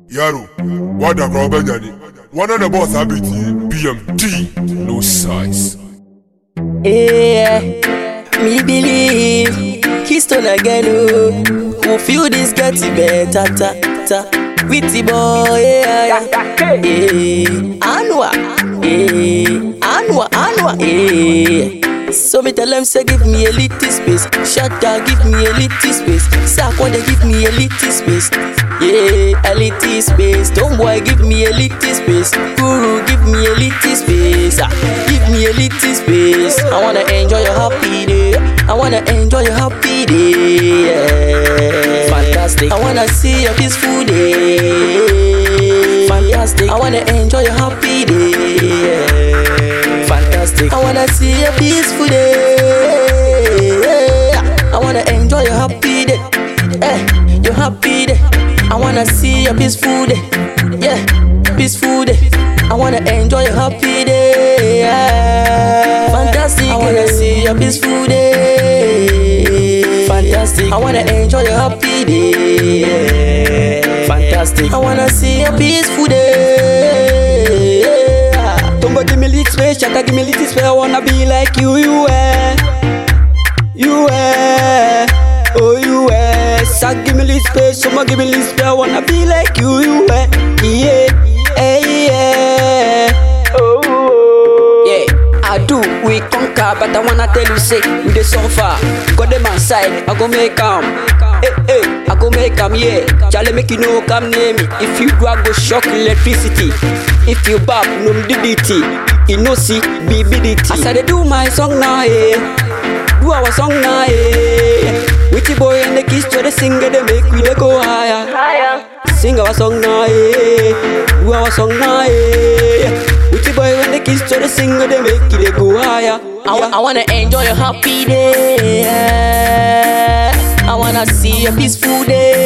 Yaro, what the problem, Yanni? One of the boss habit, BMT, no size. Yeah, me believe Keystone again, oh. Who feel this getting better, Witty boy, yeah. Anwa, yeah. So me tell them, say give me a little space. Shatta give me a little space. Sakwa they give me a little space. Yeah, a little space. Tomboy give me a little space. Guru give me a little space. Give me a little space. I wanna enjoy your happy day. I wanna enjoy your happy day. Yeah. Fantastic. I wanna see your peaceful day. Fantastic. I wanna enjoy your happy day. Yeah. Fantastic. I wanna see a peaceful day. I wanna enjoy your happy day. Your happy day. I wanna see a peaceful day. Yeah, peaceful day. I wanna enjoy your happy day. Yeah. Fantastic. I wanna see a peaceful day. Fantastic. I wanna enjoy your happy day. Yeah. Fantastic. I wanna see a peaceful day. Tombo give me little space, Shatta give me little space. I wanna be like you, oh you. Sak give me little space, Soma give me little space. I wanna be like you, yeah. I do, we conquer, but I wanna tell you, say, we dey suffer. Got them on side, I go make them. I go make them, yeah. Charlie make you know, come near me. If you do, I go shock electricity. If you bop, no DDT. You know, see, BBDT. I said, I do my song now, yeah. Do our song now, yeah. Witty boy and the kids to the singer, they make we they go higher. Sing our song now, yeah. Do our song now, yeah. Witty boy and the kids to the singer, they make it they go higher. I wanna enjoy a happy day. Yeah. I wanna see a peaceful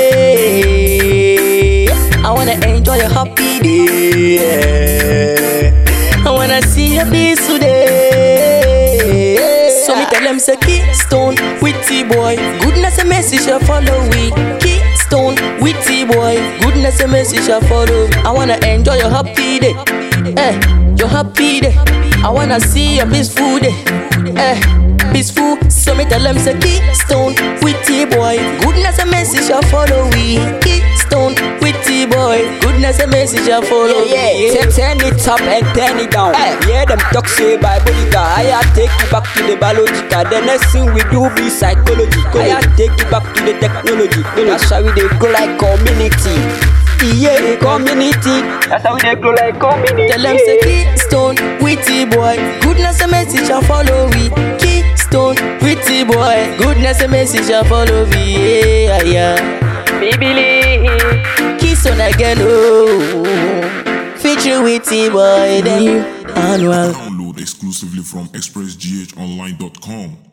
day. I wanna enjoy a happy day. Yeah. I wanna see a peaceful day. So me tell them, say Keystone, Witty boy, goodness and message shall follow we. Keystone, Witty boy, goodness and message shall follow. I wanna enjoy your happy day. Your happy day. I wanna see a peaceful day. Peaceful. So me tell them, say Keystone, Witty boy, goodness and message shall follow we. Keystone, Witty boy, goodness and message shall follow. Yeah. Turn it up and turn it down. Yeah, them talk say biblical. I take you back to the biological. The next thing we do be psychological. I take you back to the technology. That's how we dey grow like community. Yeah, community. That's how we dey grow like community. Tell them, say Keystone, Witty boy, goodness and message shall follow we. Keystone, Witty boy, goodness and message shall follow me. Yeah. Me believe Keystone again, oh. Feature Witty boy, then Annual. Download exclusively from expressghonline.com.